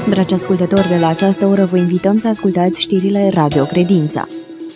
Dragi ascultători, de la această oră vă invităm să ascultați știrile Radio Credința.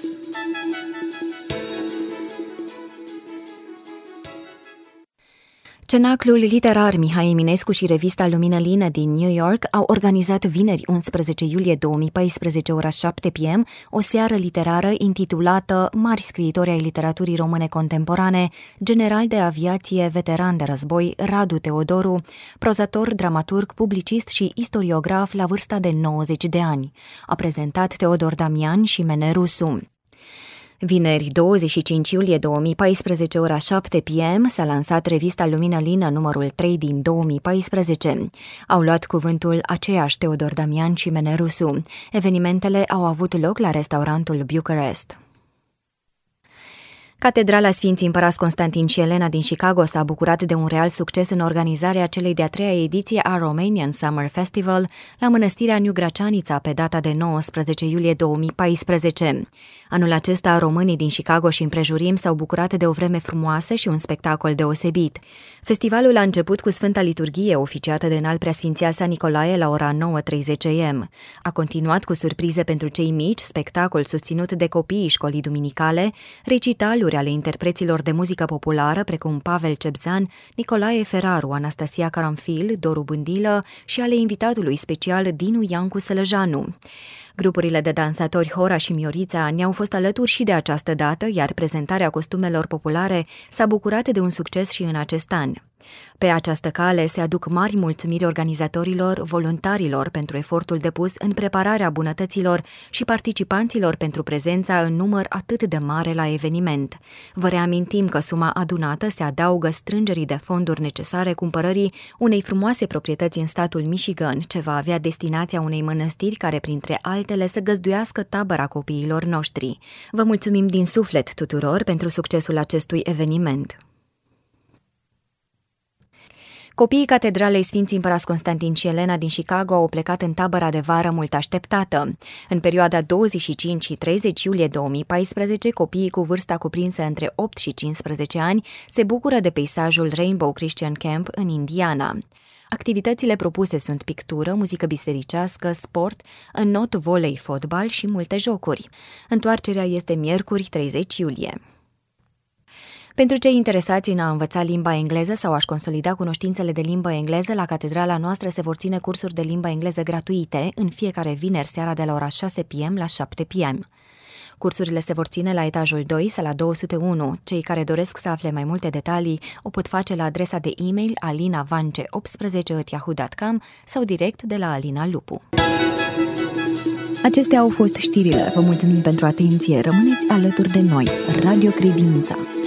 Cenaclul literar Mihai Eminescu și revista Lumină Lină din New York au organizat vineri 11 iulie 2014, ora 7 p.m., o seară literară intitulată Mari scriitori ai literaturii române contemporane, general de aviație, veteran de război Radu Teodoru, prozator, dramaturg, publicist și istoriograf la vârsta de 90 de ani. A prezentat Teodor Damian și Mene Rusu. Vineri 25 iulie 2014, ora 7 p.m., s-a lansat revista Lumină Lină numărul 3 din 2014. Au luat cuvântul aceiași Teodor Damian și Mene Rusu. Evenimentele au avut loc la restaurantul Bucharest. Catedrala Sfinții Împărați Constantin și Elena din Chicago s-a bucurat de un real succes în organizarea celei de-a treia ediție a Romanian Summer Festival la mănăstirea New Gračanica pe data de 19 iulie 2014. Anul acesta, românii din Chicago și împrejurim s-au bucurat de o vreme frumoasă și un spectacol deosebit. Festivalul a început cu Sfânta Liturghie, oficiată de Înalt Preasfinția Sa Nicolae la ora 9:30 am. A continuat cu surprize pentru cei mici, spectacol susținut de copiii școlii duminicale, recitaluri ale interpreților de muzică populară precum Pavel Cebzan, Nicolae Feraru, Anastasia Caramfil, Doru Bândilă și ale invitatului special Dinu Iancu Sălăjanu. Grupurile de dansatori Hora și Miorița ne-au fost alături și de această dată, iar prezentarea costumelor populare s-a bucurat de un succes și în acest an. Pe această cale se aduc mari mulțumiri organizatorilor, voluntarilor pentru efortul depus în prepararea bunătăților și participanților pentru prezența în număr atât de mare la eveniment. Vă reamintim că suma adunată se adaugă strângerii de fonduri necesare cumpărării unei frumoase proprietăți în statul Michigan, ce va avea destinația unei mănăstiri care, printre altele, să găzduiască tabăra copiilor noștri. Vă mulțumim din suflet tuturor pentru succesul acestui eveniment. Copiii Catedralei Sfinții Împărați Constantin și Elena din Chicago au plecat în tabăra de vară mult așteptată. În perioada 25 și 30 iulie 2014, copiii cu vârsta cuprinsă între 8 și 15 ani se bucură de peisajul Rainbow Christian Camp în Indiana. Activitățile propuse sunt pictură, muzică bisericească, sport, înnot, volei, fotbal și multe jocuri. Întoarcerea este miercuri 30 iulie. Pentru cei interesați în a învăța limba engleză sau a-și consolida cunoștințele de limbă engleză, la catedrala noastră se vor ține cursuri de limbă engleză gratuite în fiecare vineri seara de la ora 6 p.m. la 7 p.m. Cursurile se vor ține la etajul 2, sala 201. Cei care doresc să afle mai multe detalii o pot face la adresa de e-mail alinavance18@yahoo.com sau direct de la Alina Lupu. Acestea au fost știrile. Vă mulțumim pentru atenție. Rămâneți alături de noi. Radio Credința.